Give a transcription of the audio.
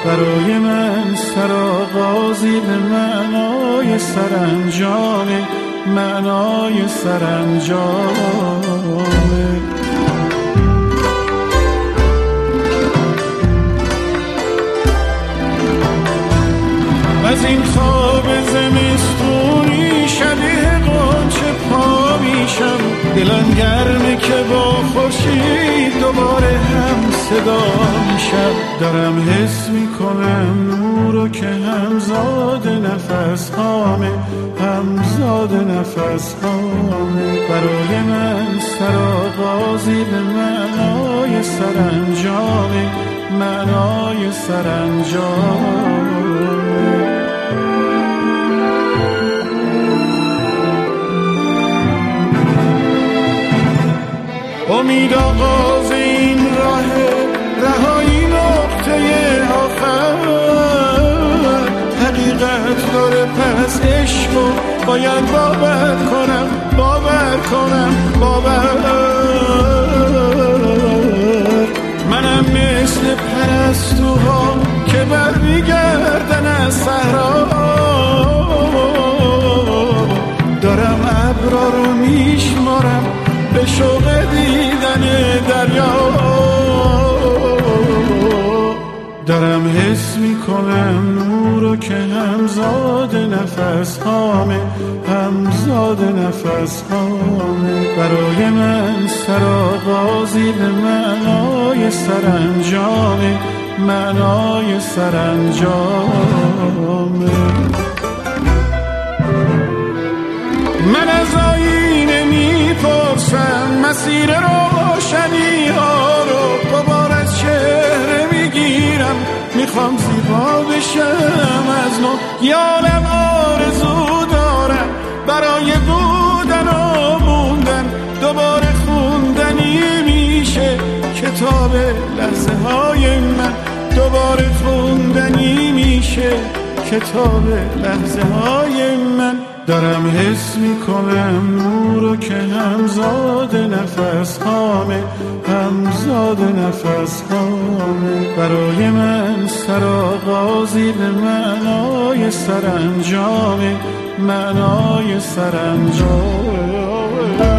برای من سرآغازی به معنای سرانجامه، معنای سرانجامه. از این خواب زمستونی شبیه غنچه پا میشم، دلم گرمه که با خورشید دوباره هم صدا میشم. دارم حس میکنم نورو که همزاد نفس هامه، همزاد نفس هامه. برای من سرآغازی به معنای سرانجامه، معنای سرانجامه. امید آغاز این راه، رهایی نقطه آخر. حقیقت داره پس عشقو باید باور کنم، باور کنم، باور. منم مثل پرستوها که برمیگردن از صحرا، دارم ابرا رو میشمارم به شوق دیدن دریا. دارم حس میکنم نورو که همزاد نفس هامه، همزاد نفس هامه. برای من سرآغازی به معنای سرانجامه، معنای سرانجامه. من از آینه میپرسم مسیر روشنی ها رو، دوباره از چهره میگیرم، میخوام زیبا بشم از نو. یالم آرزو دارم برای بودن و موندن، دوباره خوندنی میشه کتاب لحظه های من، دوباره خوندنی میشه کتاب لحظه های من. دارم حس میکنم نورو که همزاد نفس هامه، همزاد نفس هامه. برای من سرآغازی به معنای سرانجامه، معنای سرانجامه.